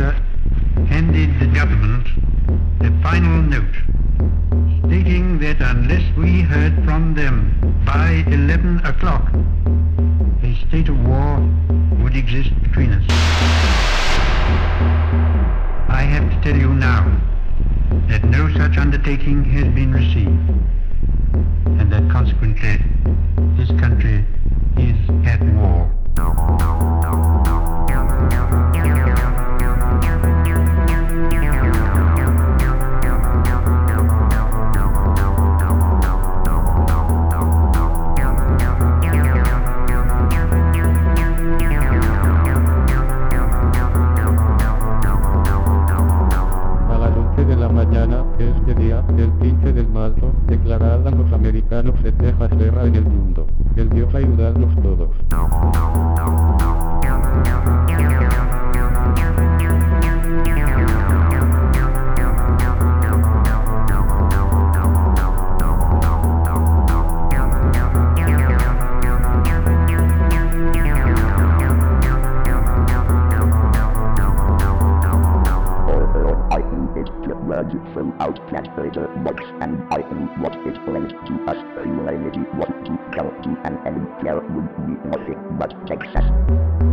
Minister handed the government a final note stating that unless we heard from them by 11 o'clock, a state of war would exist between us. I have to tell you now that no such undertaking has been received, and that consequently this country is at war. Este día, el 15 de marzo, declararan los americanos de Texas guerra en el mundo. El Dios ayudarnos todos. From out that further box and I think what it brings to us humanity want to come to an end there would be nothing but Texas.